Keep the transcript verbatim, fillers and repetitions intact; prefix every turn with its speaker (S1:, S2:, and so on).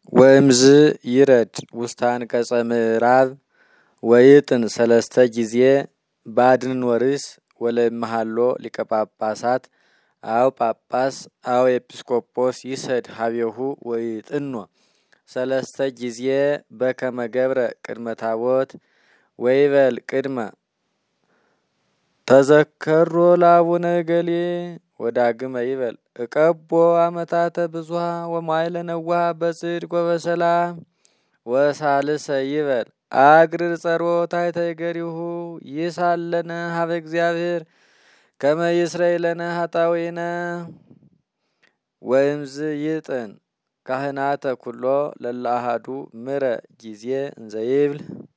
S1: ወእምዝ ይረድ ውስታን ቀጸምራብ ወይጥን ሰለስተ ጊዜ ባድን ወርስ ወለመሃሎ ሊቀ ጳጳሳት አው ጳጳስ አው ኤጲስቆጶስ ይሰድ ሀቤሁ ወይጥኖ ሰለስተ ጊዜ በከመ ገብረ ቅድመ ታቦት ወይበል ቅድመ ተዘከሮ ለአቡነ ገሌ ወዳግመ ይበል እቀቦ አመታተ ብዙሃ ወማይለ ነዋሃ በጽድቅ ወበሰላም ወሳልሰ ይበል አግርር ጸሮት አይተ ይገሪሁ ይሳለነ ሀበ እግዚአብሔር ከመ ይስረይለነ ኃጣውኢነ ወእምዝ ይጥን ካህናተ ኩሎ ለለአሃዱ ምረ ጊዜ እንዘ ይብል